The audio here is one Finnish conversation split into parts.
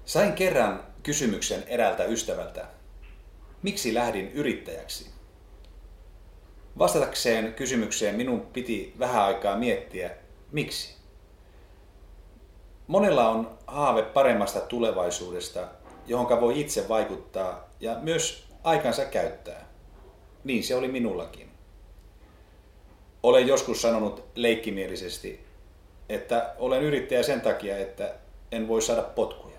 Sain kerran kysymyksen eräältä ystävältä. Miksi lähdin yrittäjäksi? Vastatakseen kysymykseen minun piti vähän aikaa miettiä, miksi. Monella on haave paremmasta tulevaisuudesta, johonka voi itse vaikuttaa ja myös aikansa käyttää. Niin se oli minullakin. Olen joskus sanonut leikkimielisesti, että olen yrittäjä sen takia, että en voi saada potkuja.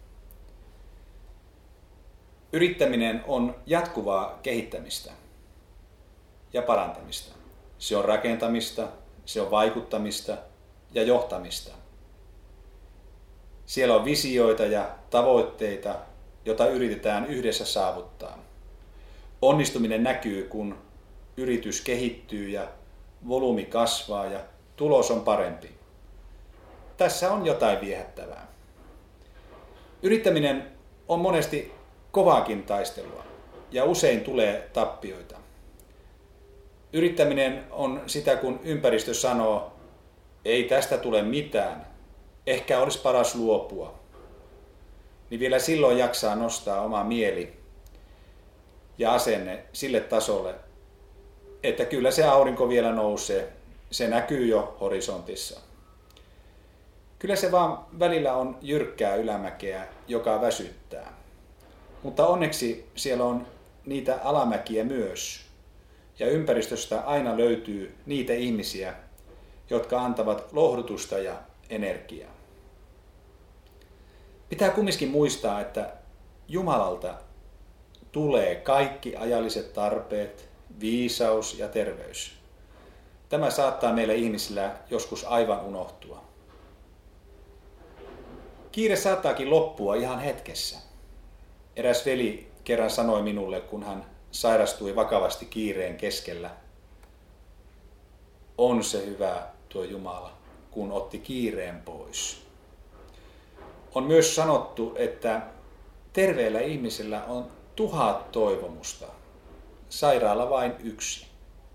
Yrittäminen on jatkuvaa kehittämistä ja parantamista. Se on rakentamista, se on vaikuttamista ja johtamista. Siellä on visioita ja tavoitteita, joita yritetään yhdessä saavuttaa. Onnistuminen näkyy, kun yritys kehittyy ja volyymi kasvaa ja tulos on parempi. Tässä on jotain viehättävää. Yrittäminen on monesti kovaakin taistelua ja usein tulee tappioita. Yrittäminen on sitä, kun ympäristö sanoo, ei tästä tule mitään, ehkä olisi paras luopua. Niin vielä silloin jaksaa nostaa oma mieli ja asenne sille tasolle, että kyllä se aurinko vielä nousee, se näkyy jo horisontissa. Kyllä se vaan välillä on jyrkkää ylämäkeä, joka väsyttää. Mutta onneksi siellä on niitä alamäkiä myös. Ja ympäristöstä aina löytyy niitä ihmisiä, jotka antavat lohdutusta ja energiaa. Pitää kumminkin muistaa, että Jumalalta tulee kaikki ajalliset tarpeet, viisaus ja terveys. Tämä saattaa meillä ihmisillä joskus aivan unohtua. Kiire saattaakin loppua ihan hetkessä. Eräs veli kerran sanoi minulle, kun hän sairastui vakavasti kiireen keskellä. On se hyvä tuo Jumala, kun otti kiireen pois. On myös sanottu, että terveellä ihmisellä on 1000 toivomusta, sairaalla vain yksi.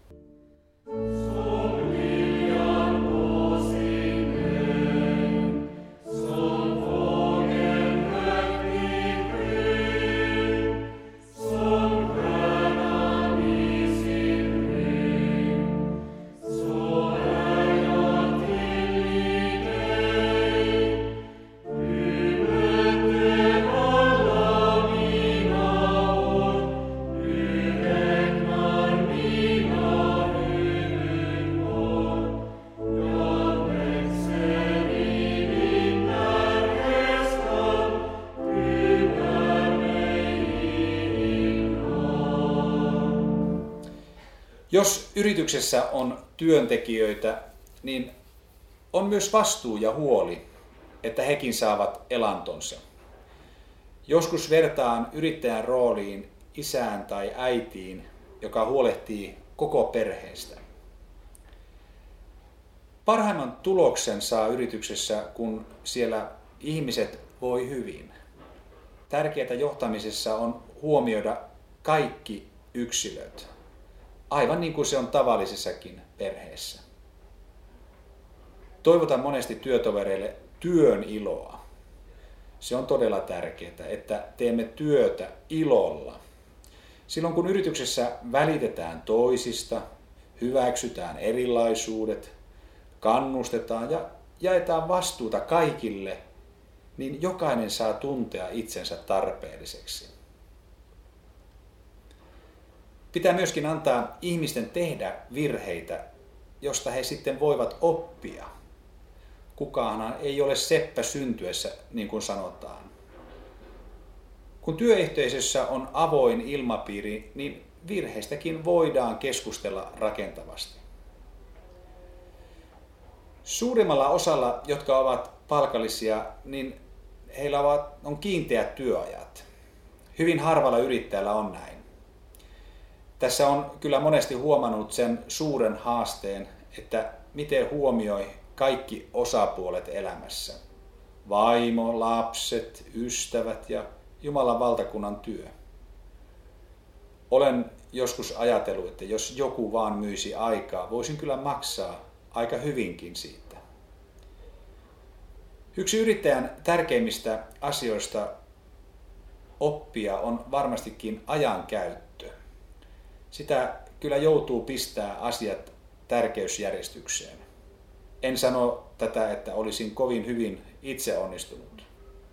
Jos yrityksessä on työntekijöitä, niin on myös vastuu ja huoli, että hekin saavat elantonsa. Joskus vertaan yrittäjän rooliin isään tai äitiin, joka huolehtii koko perheestä. Parhaimman tuloksen saa yrityksessä, kun siellä ihmiset voi hyvin. Tärkeää johtamisessa on huomioida kaikki yksilöt. Aivan niin kuin se on tavallisessakin perheessä. Toivotan monesti työtovereille työn iloa. Se on todella tärkeää, että teemme työtä ilolla. Silloin kun yrityksessä välitetään toisista, hyväksytään erilaisuudet, kannustetaan ja jaetaan vastuuta kaikille, niin jokainen saa tuntea itsensä tarpeelliseksi. Pitää myöskin antaa ihmisten tehdä virheitä, josta he sitten voivat oppia. Kukaan ei ole seppä syntyessä, niin kuin sanotaan. Kun työyhteisössä on avoin ilmapiiri, niin virheistäkin voidaan keskustella rakentavasti. Suurimmalla osalla, jotka ovat palkallisia, niin heillä on kiinteät työajat. Hyvin harvalla yrittäjällä on näin. Tässä on kyllä monesti huomannut sen suuren haasteen, että miten huomioi kaikki osapuolet elämässä. Vaimo, lapset, ystävät ja Jumalan valtakunnan työ. Olen joskus ajatellut, että jos joku vaan myisi aikaa, voisin kyllä maksaa aika hyvinkin siitä. Yksi yrittäjän tärkeimmistä asioista oppia on varmastikin ajankäyttö. Sitä kyllä joutuu pistää asiat tärkeysjärjestykseen. En sano tätä, että olisin kovin hyvin itse onnistunut.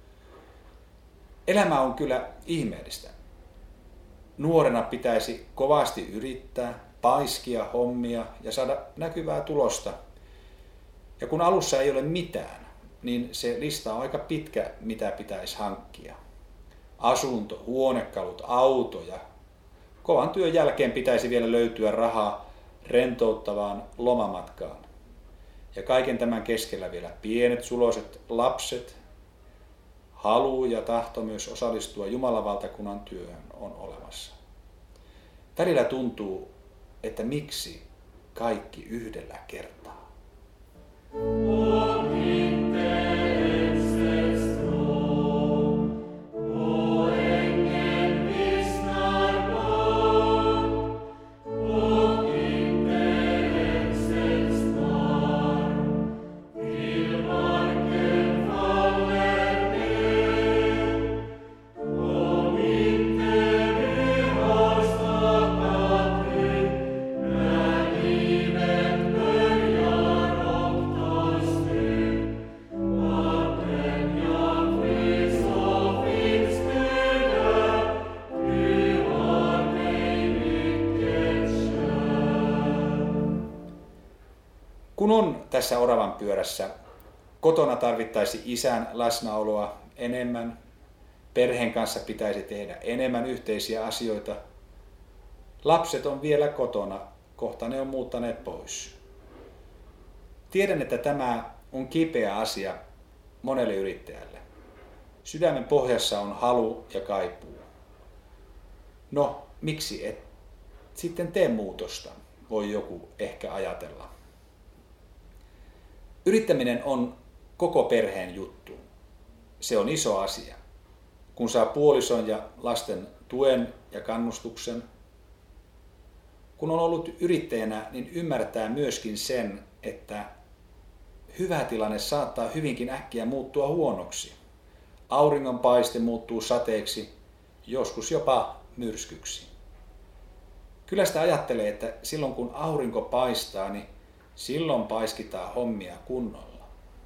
Elämä on kyllä ihmeellistä. Nuorena pitäisi kovasti yrittää, paiskia hommia ja saada näkyvää tulosta. Ja kun alussa ei ole mitään, niin se lista on aika pitkä, mitä pitäisi hankkia. Asunto, huonekalut, auto ja kovan työn jälkeen pitäisi vielä löytyä rahaa rentouttavaan lomamatkaan. Ja kaiken tämän keskellä vielä pienet suloiset lapset, halu ja tahto myös osallistua Jumalan valtakunnan työhön on olemassa. Välillä tuntuu, että miksi kaikki yhdellä kertaa. Kun on tässä oravan pyörässä, kotona tarvittaisi isän läsnäoloa enemmän, perheen kanssa pitäisi tehdä enemmän yhteisiä asioita. Lapset on vielä kotona, kohta ne on muuttaneet pois. Tiedän, että tämä on kipeä asia monelle yrittäjälle. Sydämen pohjassa on halu ja kaipuu. No, miksi et sitten tee muutosta, voi joku ehkä ajatella. Yrittäminen on koko perheen juttu. Se on iso asia. Kun saa puolison ja lasten tuen ja kannustuksen. Kun on ollut yrittäjänä, niin ymmärtää myöskin sen, että hyvä tilanne saattaa hyvinkin äkkiä muuttua huonoksi. Auringonpaiste muuttuu sateeksi, joskus jopa myrskyksi. Kyllä sitä ajattelee, että silloin kun aurinko paistaa, niin silloin paiskitaan hommia kunnolla.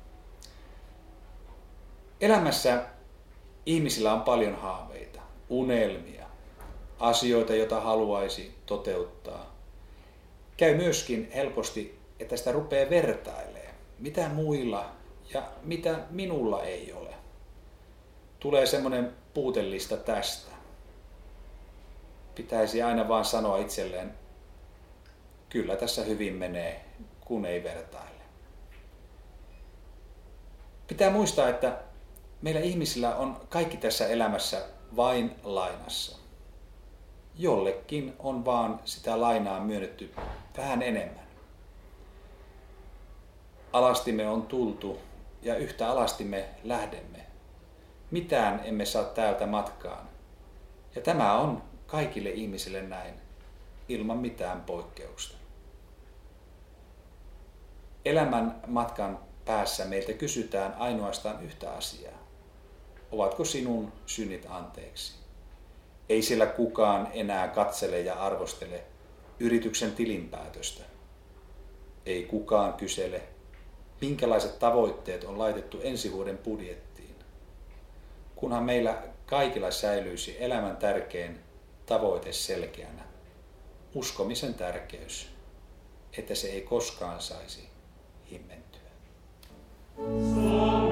Elämässä ihmisillä on paljon haaveita, unelmia, asioita, joita haluaisi toteuttaa. Käy myöskin helposti, että sitä rupeaa vertailemaan, mitä muilla ja mitä minulla ei ole. Tulee semmoinen puutelista tästä. Pitäisi aina vaan sanoa itselleen, kyllä tässä hyvin menee, kun ei vertaile. Pitää muistaa, että meillä ihmisillä on kaikki tässä elämässä vain lainassa. Jollekin on vaan sitä lainaa myönnetty vähän enemmän. Alasti me on tultu ja yhtä alasti me lähdemme. Mitään emme saa täältä matkaan. Ja tämä on kaikille ihmisille näin, ilman mitään poikkeusta. Elämän matkan päässä meiltä kysytään ainoastaan yhtä asiaa. Ovatko sinun synnit anteeksi? Ei siellä kukaan enää katsele ja arvostele yrityksen tilinpäätöstä. Ei kukaan kysele, minkälaiset tavoitteet on laitettu ensi vuoden budjettiin. Kunhan meillä kaikilla säilyisi elämän tärkein tavoite selkeänä. Uskomisen tärkeys, että se ei koskaan saisi himmentyä.